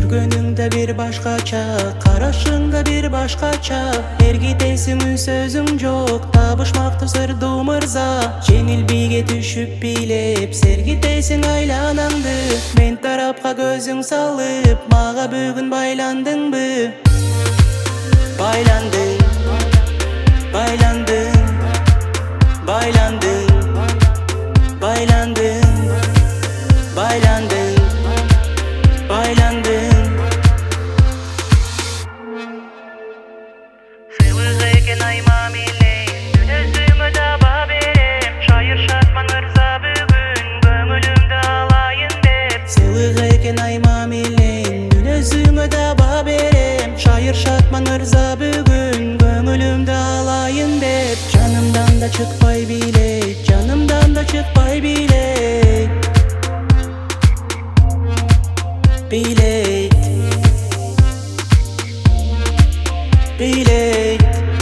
Жүргөнүңдө bir başkaça, карашыңда bir başkaça. Эргитесиң сөзүң жок, табышмакты сырдуу мырза. Жеңилбийге түшүп бийлеп, сергитесиң айланаңды. Мен тарапка көзүң салып, мага бүгүн байландыңбы? Байландың, байландың, байландың, байландың, байландың, байландың. Сыйлық екен ай мамиле, үнөзүңө таба берем. Шайыр шатман ырза бүгүн, көңүлүмдү алайын деп. Сыйлық экен ай мамилен, үнөзүңө таба берем. Шайыр шатман ырза бүгүн, көңүлүмдү алайын деп. Жанымдан да чыкпай бийлей, жанымдан да чыкпай бийлей. Бийлей, бийлей.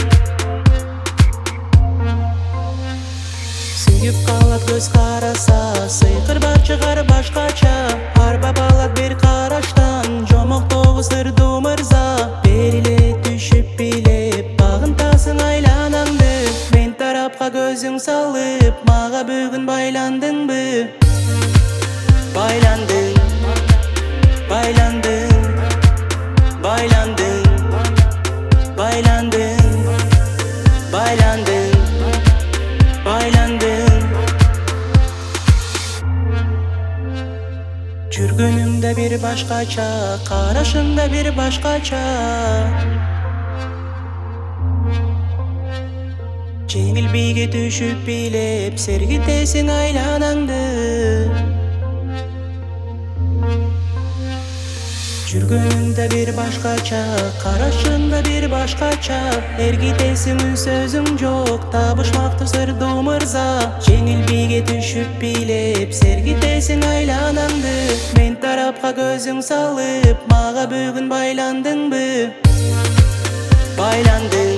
Сүйүп калат көз караса, сыйкыр бар чыгар башкача. Арба балат бир караштан, жомоктогу сырдуу мырза. Бериле түшүп бийлеп, багынтасың айланаңды. Мен тарапка көзүң салып, мага бүгүн байландыңбы? Байландың, байландың, байландың, байландың, байландың, байландың. Жүргөнүңдө bir başkaça, карашыңда bir başkaça. Жеңилбийге түшүп бийлеп, сергитесиң айланаңды. Жүргөнүңдө bir başkaça, карашыңда bir başkaça. Эргитесиң сөзүң жок, табышмакты сырдуу мырза. Жеңилбийге түшүп бийлеп, сергитесиң айланаңды. Мен тарапка көзүң салып, мага бүгүн байландыңбы? Байландың,